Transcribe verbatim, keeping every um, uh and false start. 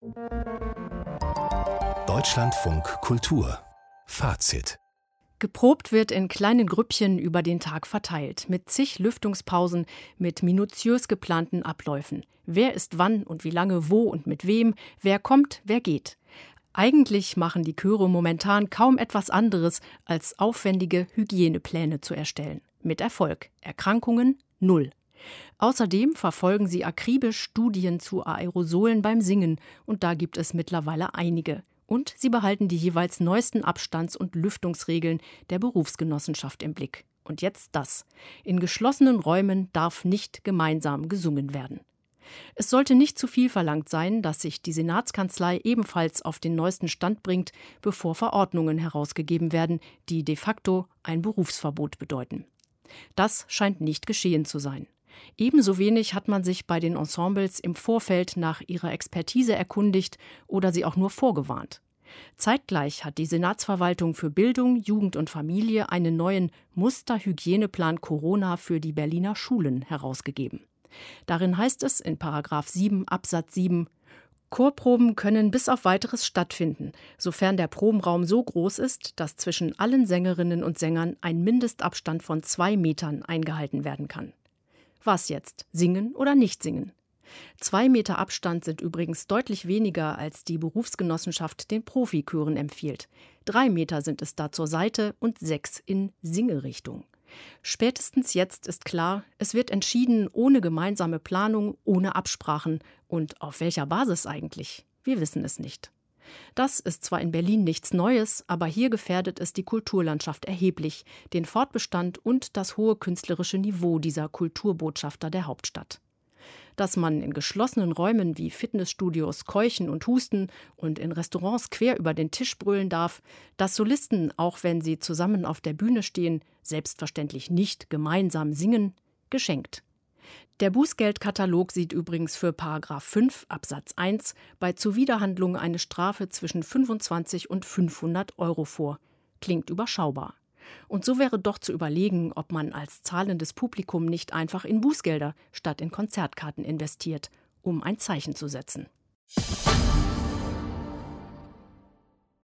Deutschlandfunk Kultur Fazit. Geprobt wird in kleinen Grüppchen über den Tag verteilt, mit zig Lüftungspausen, mit minutiös geplanten Abläufen. Wer ist wann und wie lange, wo und mit wem, wer kommt, wer geht. Eigentlich machen die Chöre momentan kaum etwas anderes, als aufwendige Hygienepläne zu erstellen. Mit Erfolg. Erkrankungen null. Außerdem verfolgen sie akribisch Studien zu Aerosolen beim Singen, und da gibt es mittlerweile einige. Und sie behalten die jeweils neuesten Abstands- und Lüftungsregeln der Berufsgenossenschaft im Blick. Und jetzt das. In geschlossenen Räumen darf nicht gemeinsam gesungen werden. Es sollte nicht zu viel verlangt sein, dass sich die Senatskanzlei ebenfalls auf den neuesten Stand bringt, bevor Verordnungen herausgegeben werden, die de facto ein Berufsverbot bedeuten. Das scheint nicht geschehen zu sein. Ebenso wenig hat man sich bei den Ensembles im Vorfeld nach ihrer Expertise erkundigt oder sie auch nur vorgewarnt. Zeitgleich hat die Senatsverwaltung für Bildung, Jugend und Familie einen neuen Musterhygieneplan Corona für die Berliner Schulen herausgegeben. Darin heißt es in Paragraph sieben Absatz sieben: Chorproben können bis auf Weiteres stattfinden, sofern der Probenraum so groß ist, dass zwischen allen Sängerinnen und Sängern ein Mindestabstand von zwei Metern eingehalten werden kann. Was jetzt? Singen oder nicht singen? Zwei Meter Abstand sind übrigens deutlich weniger, als die Berufsgenossenschaft den Profichören empfiehlt. Drei Meter sind es da zur Seite und sechs in Singerichtung. Spätestens jetzt ist klar, es wird entschieden ohne gemeinsame Planung, ohne Absprachen. Und auf welcher Basis eigentlich? Wir wissen es nicht. Das ist zwar in Berlin nichts Neues, aber hier gefährdet es die Kulturlandschaft erheblich, den Fortbestand und das hohe künstlerische Niveau dieser Kulturbotschafter der Hauptstadt. Dass man in geschlossenen Räumen wie Fitnessstudios keuchen und husten und in Restaurants quer über den Tisch brüllen darf, dass Solisten, auch wenn sie zusammen auf der Bühne stehen, selbstverständlich nicht gemeinsam singen, geschenkt. Der Bußgeldkatalog sieht übrigens für Paragraph fünf Absatz eins bei Zuwiderhandlung eine Strafe zwischen fünfundzwanzig und fünfhundert Euro vor. Klingt überschaubar. Und so wäre doch zu überlegen, ob man als zahlendes Publikum nicht einfach in Bußgelder statt in Konzertkarten investiert, um ein Zeichen zu setzen.